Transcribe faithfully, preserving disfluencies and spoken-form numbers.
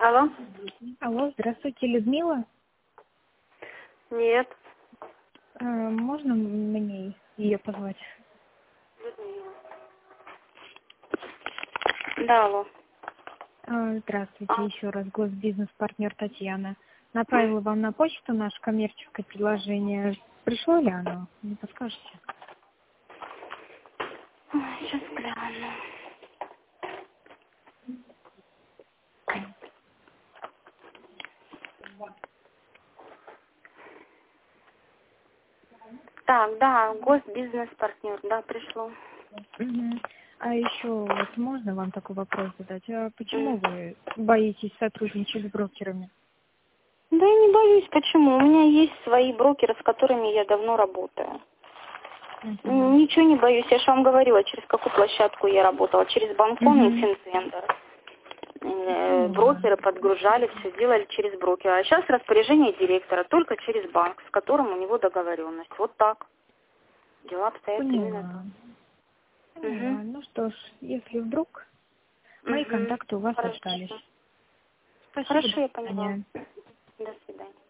Алло? Алло, здравствуйте, Людмила. Нет. А, можно мне ее позвать? Людмила. Да, алло. А, здравствуйте, А. еще раз, госбизнес-партнер Татьяна. Направила вам на почту наше коммерческое предложение. Пришло ли оно? Не подскажете? Сейчас гляну. Так, да, госбизнес-партнер, да, пришло. Мгм. А еще вот можно вам такой вопрос задать? А почему М. вы боитесь сотрудничать с брокерами? Да я не боюсь, почему? У меня есть свои брокеры, с которыми я давно работаю. Мгм. М, Ничего не боюсь, я же вам говорила, через какую площадку я работала, через Банком и Мгм. Финцентр. Э, Поняла. Брокеры подгружали, все делали через брокера. А сейчас распоряжение директора только через банк, с которым у него договоренность. Вот так. Дела обстоят именно Поняла. так. Угу. Поняла. Ну что ж, если вдруг, мои Угу. контакты у вас Хорошо. остались. Спасибо, до Хорошо, я поняла. свидания. До свидания.